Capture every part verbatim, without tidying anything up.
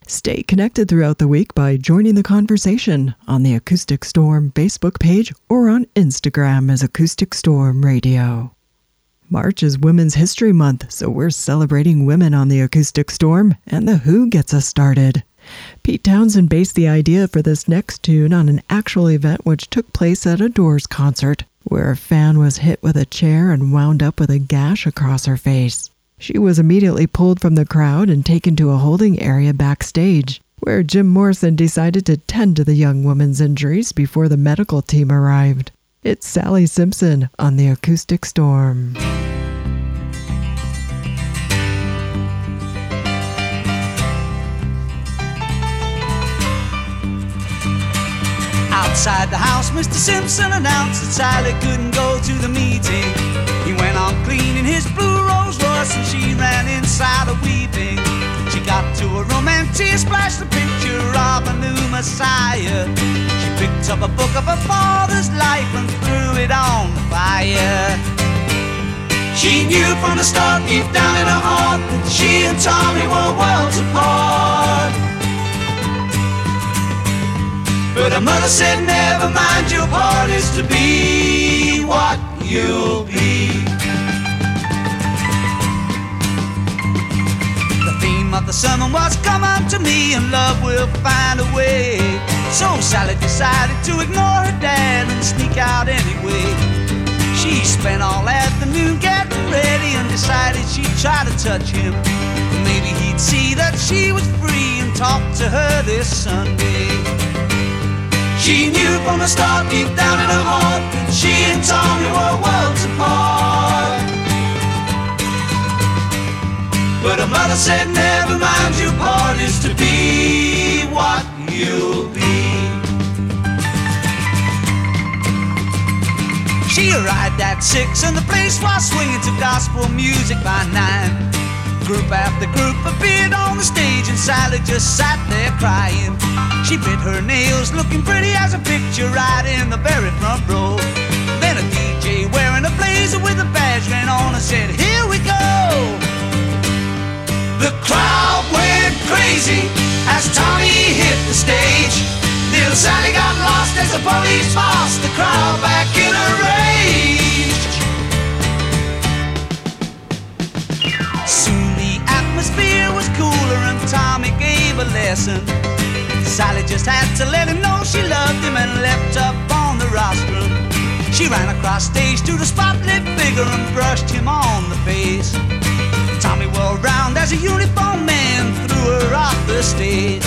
Stay connected throughout the week by joining the conversation on the Acoustic Storm Facebook page or on Instagram as Acoustic Storm Radio. March is Women's History Month, so we're celebrating women on the Acoustic Storm, and The Who gets us started. Pete Townshend based the idea for this next tune on an actual event which took place at a Doors concert, where a fan was hit with a chair and wound up with a gash across her face. She was immediately pulled from the crowd and taken to a holding area backstage, where Jim Morrison decided to tend to the young woman's injuries before the medical team arrived. It's Sally Simpson on the Acoustic Storm. Outside the house, Mister Simpson announced that Sally couldn't go to the meeting. He went on cleaning his blue Rolls Royce and she ran inside a weeping. She got to a room and tears splashed the picture of a new Messiah. She picked up a book of her father's life and threw it on the fire. She knew from the start, deep down in her heart, that she and Tommy were worlds apart. But her mother said, never mind, your part is to be what you'll be. The theme of the sermon was, come unto me and love will find a way. So Sally decided to ignore her dad and sneak out anyway. She spent all afternoon getting ready and decided she'd try to touch him. Maybe he'd see that she was free and talk to her this Sunday. She knew from the start, deep down in her heart, that she and Tommy were worlds apart. But her mother said, never mind, your part is to be what you'll be. She arrived at six and the place was swinging to gospel music by nine. Group after group appeared on the stage and Sally just sat there crying. She bit her nails, looking pretty as a picture right in the very front row. Then a D J wearing a blazer with a badge ran on and said, here we go. The crowd went crazy as Tommy hit the stage. Little Sally got lost as the police tossed the crowd back in a rage. Soon the atmosphere was cooler and Tommy gave a lesson. Sally just had to let him know she loved him and leapt up on the rostrum. She ran across stage to the spotlit figure and brushed him on the face. Tommy whirled round as a uniformed man threw her off the stage.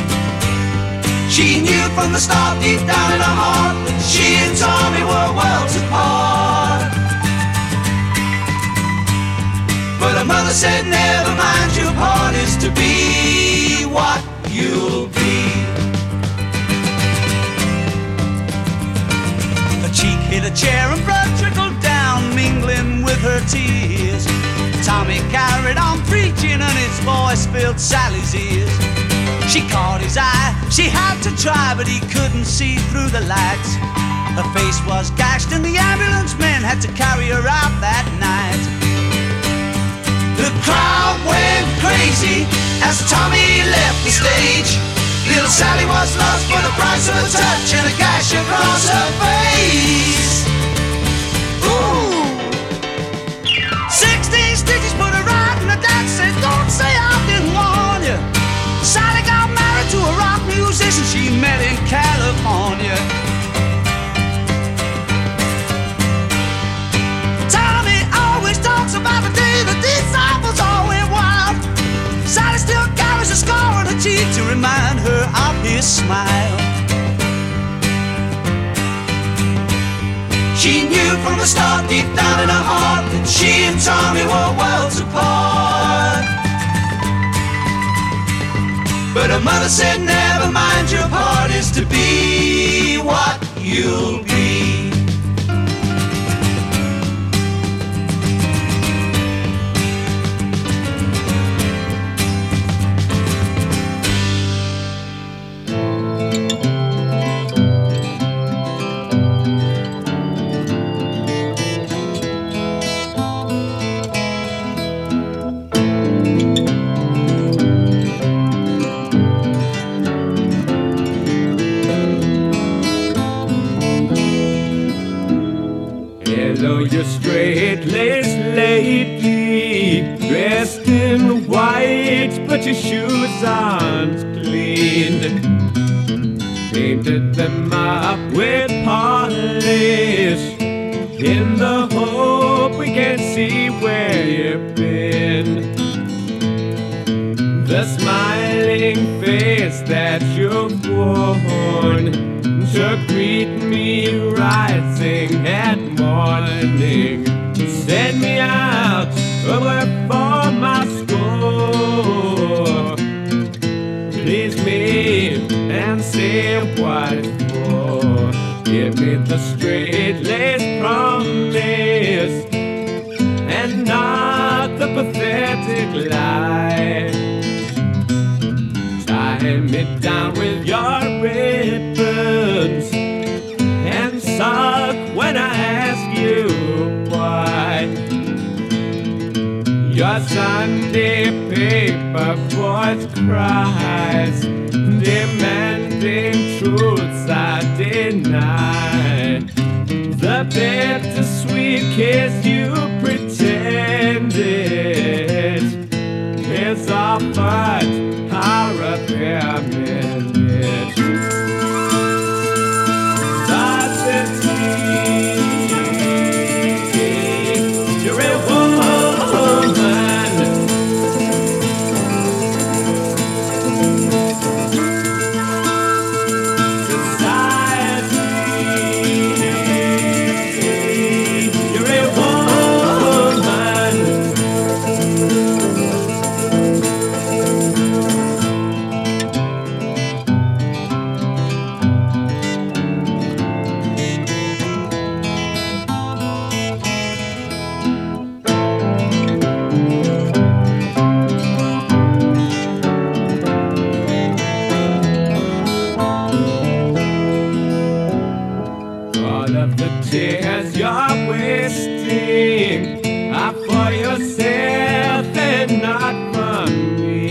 She knew from the start, deep down in her heart, that she and Tommy were worlds apart. But her mother said, never mind, your part is to be what you'll be. Her cheek hit a chair and blood trickled down, mingling with her tears. Tommy carried on preaching and his voice filled Sally's ears. She caught his eye, she had to try, but he couldn't see through the lights. Her face was gashed and the ambulance men had to carry her out that night. The crowd went crazy as Tommy left the stage. Little Sally was lost for the price of a touch and a gash across her face. Ooh! Sixteen stitches put her right in the dad said, don't say I didn't warn you. Sally got married to a rock musician she met in California. Tommy always talks about the day the disciples all went wild. Sally still carries a scar on her cheek to remind her of his smile. She knew from the start, deep down in her heart, that she and Tommy were worlds apart. But her mother said, never mind, your part is to be what you'll be. straight-laced lady, dressed in white, but your shoes aren't clean. Painted them up with polish, in the hope we can see where you've been. The smiling face that you've worn to greet me rising at morning, send me out over for my score. Please me and say what it's for. Give me the straight-laced promise and not the pathetic lie. Tie me down with your ribbons and suck when I ask you why. Your Sunday paper voice cries, demanding truths I deny. The bittersweet kiss you pretended is all but our repairment. You're a woman. Society. You're a woman. All of the tears you're wasting are for yourself and not for me.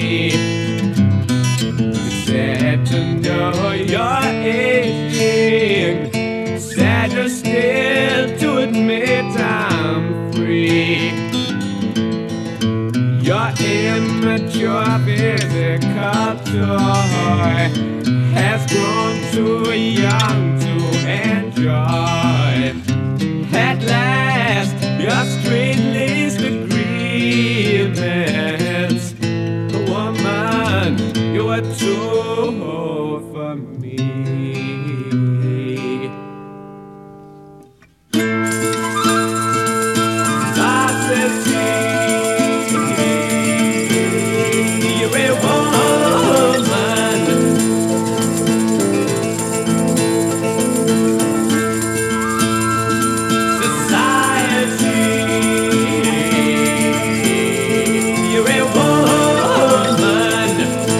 It's sad to know you're aging, sadder still to admit I'm free. Your immature physical toy has grown too young to enjoy. At last, your straight-laced agreements. Woman, you are too old for me. You're a woman. Society. You're a woman.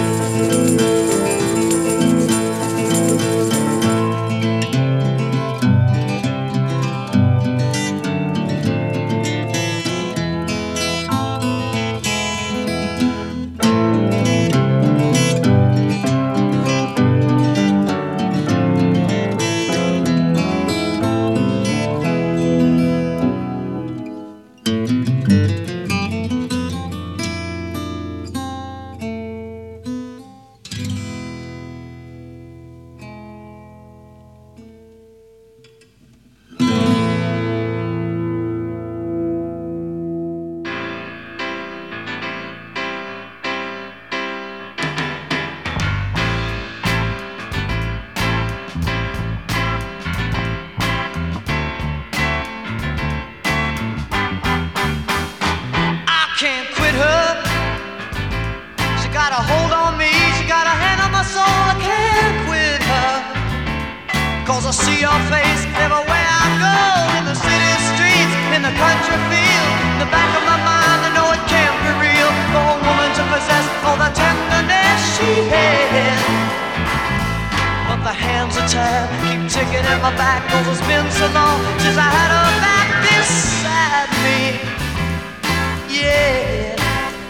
I see your face everywhere I go, in the city streets, in the country field. In the back of my mind I know it can't be real for a woman to possess all the tenderness she had. But the hands are tired, keep ticking at my back, cause it's been so long since I had her back beside me. Yeah,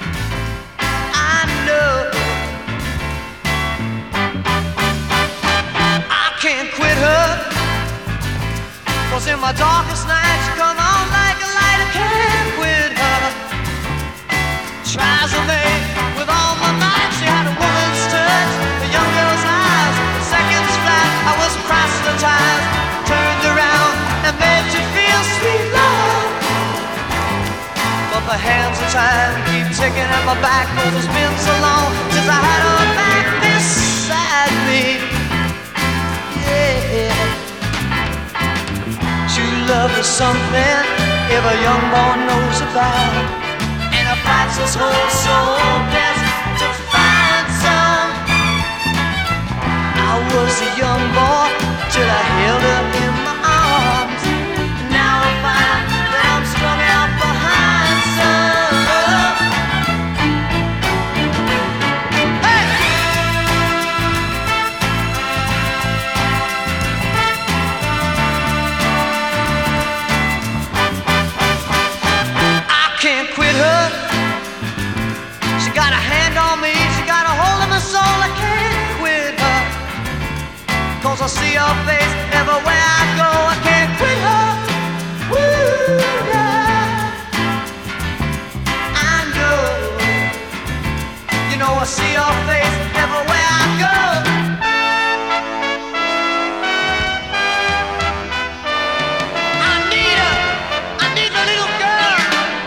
I know I can't quit her, cause in my darkest nights she come on like a light of candle. my back, 'cause it's been so long since I had her back beside me. Yeah. True love is something every young boy knows about, and I fight this whole soul best to find some. I was a young boy till I held her in my arms. Now I find that I'm strung out behind some. Hey! I can't quit her. She got a hand on me, she got a hold of my soul. I can't quit her, 'cause I see her face everywhere I go. I can't quit her. Woo, yeah. I know. You know I see her face everywhere I go. I need her. I need the little girl.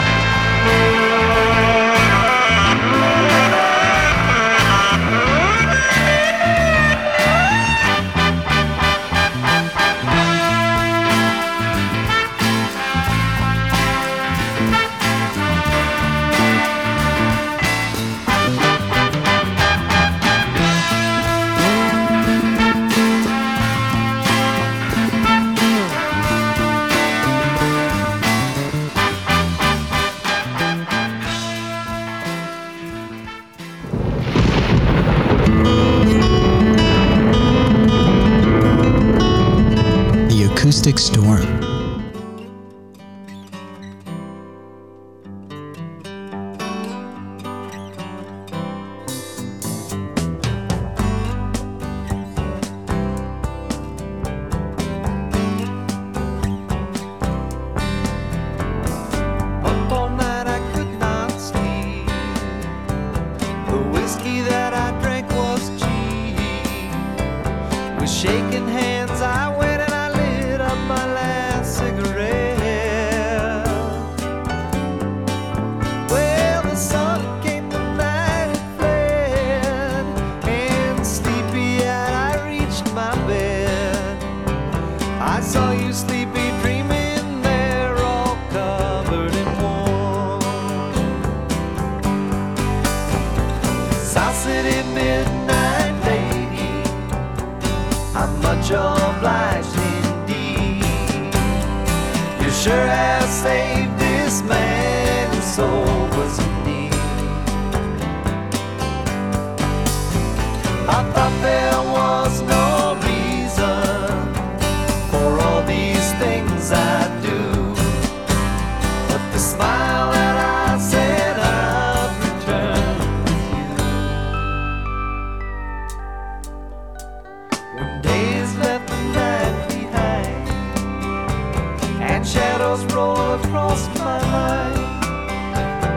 The Acoustic Storm. Up all night I could not sleep. The whiskey that I drank was cheap. With shaking hands I went and I lit up my last cigarette. Well, the sun came, the night it fled, and sleepy-eyed I reached my bed. I saw you sleepy dreaming there, all covered in warmth. South City midnight lady, I'm much obliged indeed. You sure have saved this man whose soul was in need. I thought there was no reason for all these things I do, but the smile that I said I'd return with you. When days left the night behind and shadows roll across my mind,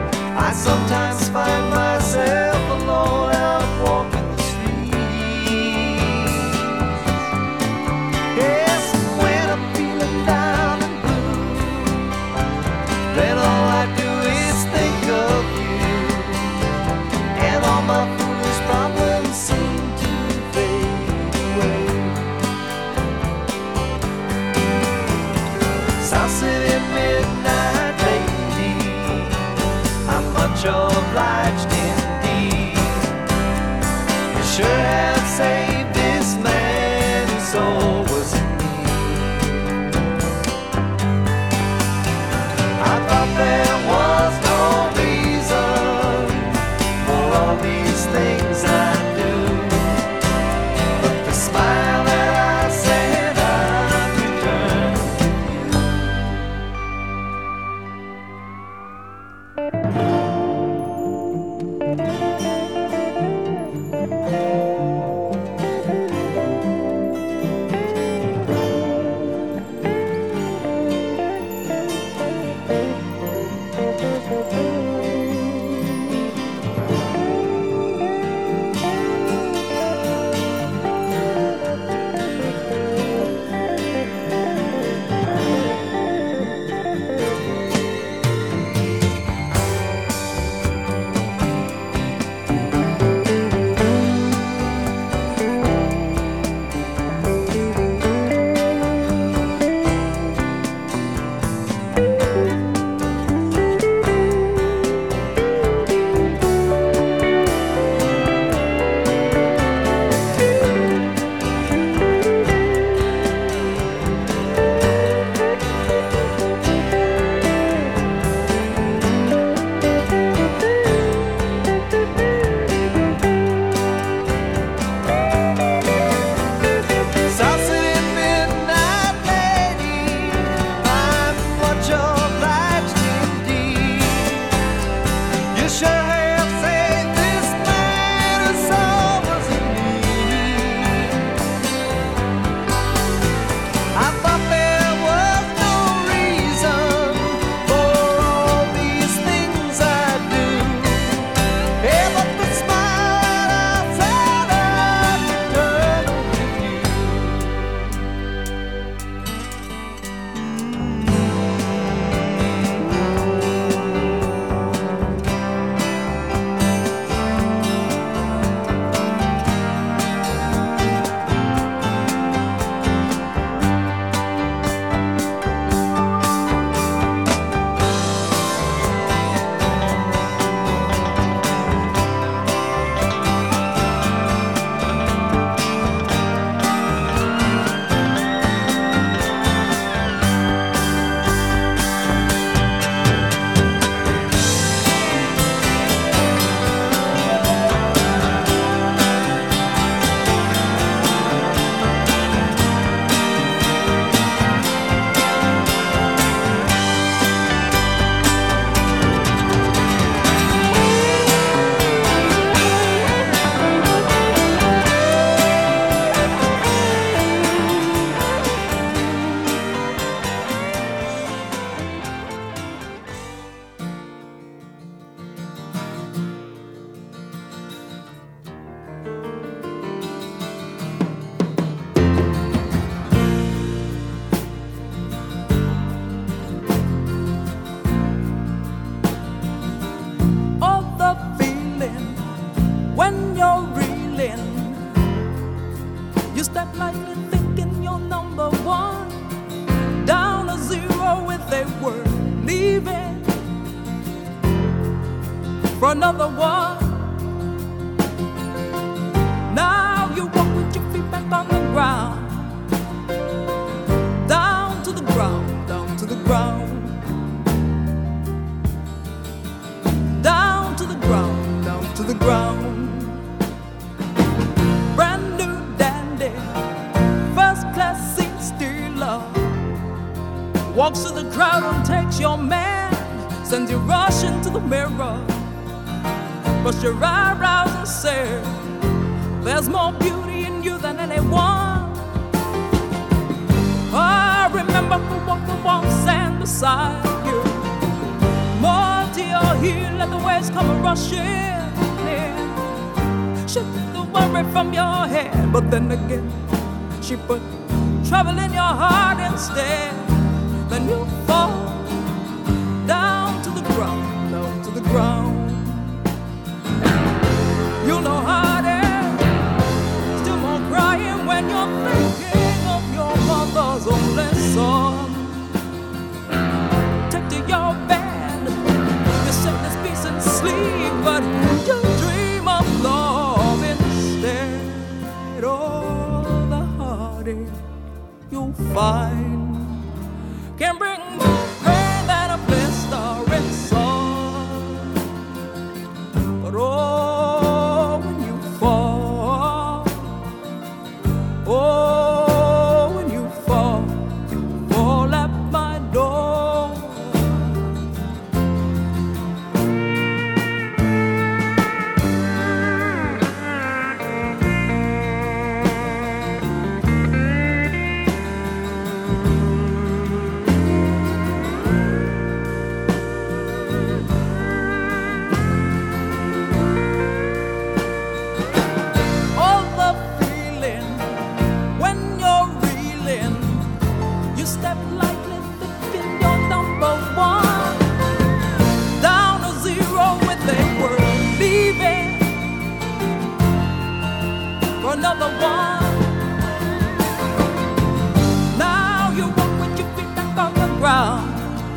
lightly thinking you're number one. Down to zero if they were leaving for another one. Now you walk with your feet back on the ground. Down to the ground, down to the ground. Down to the ground, down to the ground. Brand new dandy, first class seat stealer. Walks through the crowd and takes your man. Sends you rushing to the mirror. Brush your eyebrows and say, there's more beauty in you than anyone. I remember who walked the warm sand beside you. More to your heel, let the waves come rushing in. Shook the worry from your head, but then again, she put trouble in your heart instead. Then you fall down to the ground, down to the ground. You know how it is, still more crying when you're thinking of your mother's only son. Take to your bed, you say this peace and sleep, but you dream of love instead. Oh, the heartache you'll find can bring more pain than a blistering sun. But oh, when you fall, oh, when you fall, fall at my door. All the feeling when you're reeling, you step lightly thinking you're number one. Down to zero when they were leaving for another one. Now you walk with your feet back on the ground.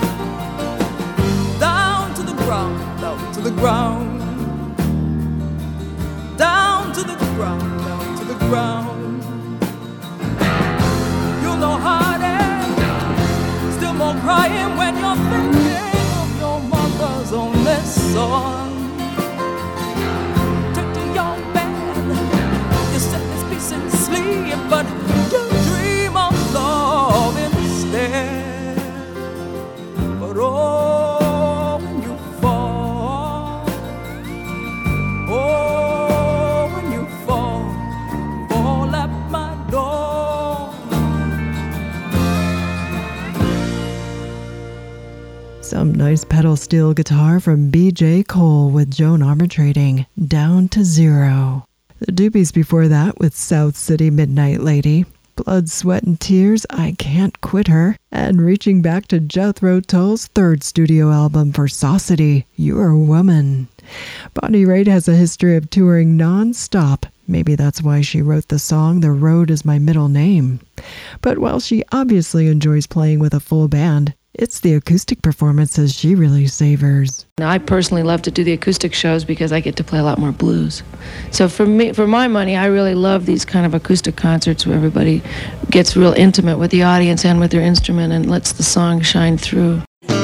Down to the ground, down to the ground. Down to the ground, down to the ground. You know how it is, still more crying when you're thinking of your mother's only son. Take to your bed, you set this peace and sleep, but you dream of love instead. But oh, when you fall, oh, when you fall, fall at my door. Some nice pedal steel guitar from B J Cole with Joan Armatrading, Down to Zero. The Doobies before that with South City Midnight Lady, Blood, Sweat and Tears, I Can't Quit Her, and reaching back to Jethro Tull's third studio album for Saucity, You're a Woman. Bonnie Raitt has a history of touring non-stop. Maybe that's why she wrote the song The Road Is My Middle Name. But while she obviously enjoys playing with a full band, it's the acoustic performances she really savors. Now, I personally love to do the acoustic shows because I get to play a lot more blues. So for me, for my money, I really love these kind of acoustic concerts where everybody gets real intimate with the audience and with their instrument and lets the song shine through.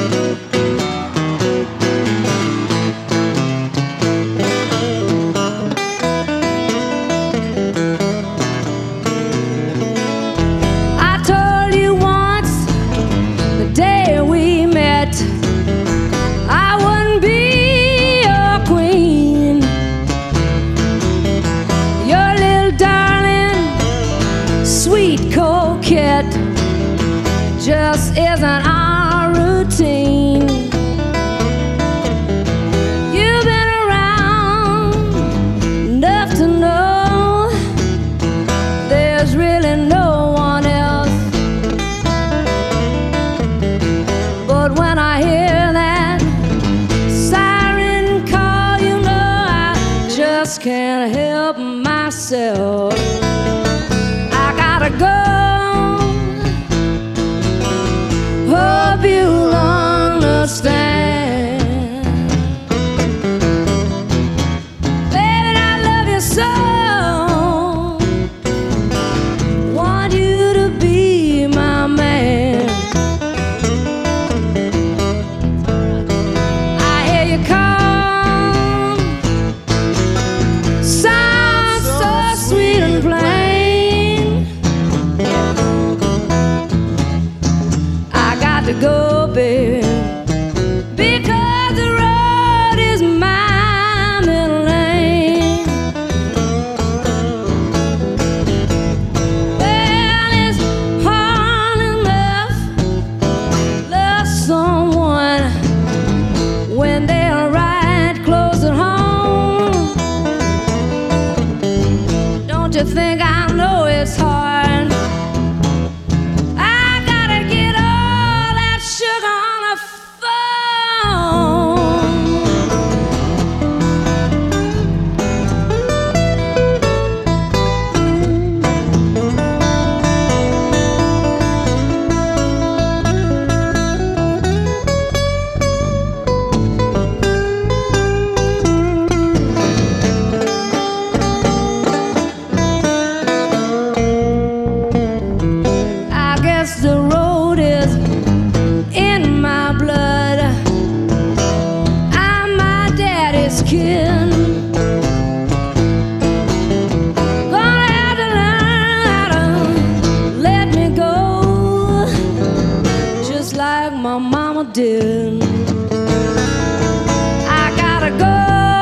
I told you once, the day we met, I wouldn't be your queen. Your little darling, sweet coquette, just isn't our routine. You've been around enough to know there's really no one else. But when I hear that siren call, you know I just can't help myself. I got Don't you think I know it's hard? I gotta get all that sugar on a the road is in my blood. I'm my daddy's kin. Gonna have to learn how to let me go, just like my mama did. I gotta go.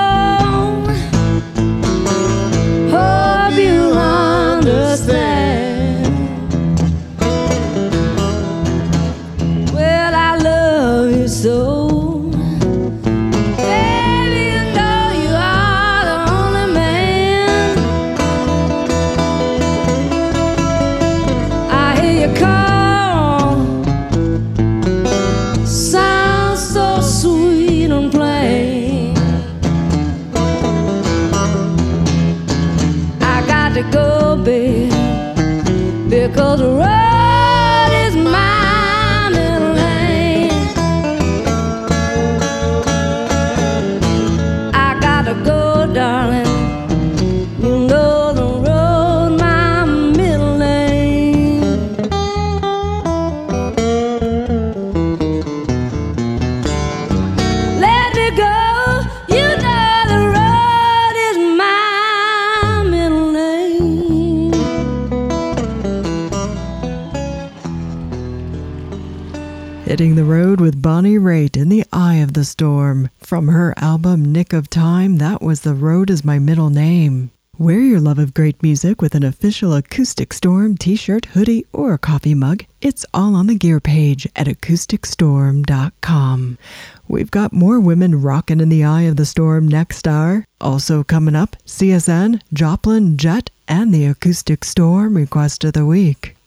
Hope you understand. So, baby, you know you are the only man. I hear you call, sounds so sweet and plain. I got to go, babe, because the road is mine. Darling, you know the road, my middle name. Let me go, you know the road is my middle name. Hitting the road with Bonnie Raitt in the eye of the storm. From her album Nick of Time, that was The Road Is My Middle Name. Wear your love of great music with an official Acoustic Storm t-shirt, hoodie, or coffee mug. It's all on the gear page at acoustic storm dot com. We've got more women rocking in the eye of the storm next hour. Also coming up, C S N, Joplin, Jet, and the Acoustic Storm Request of the Week.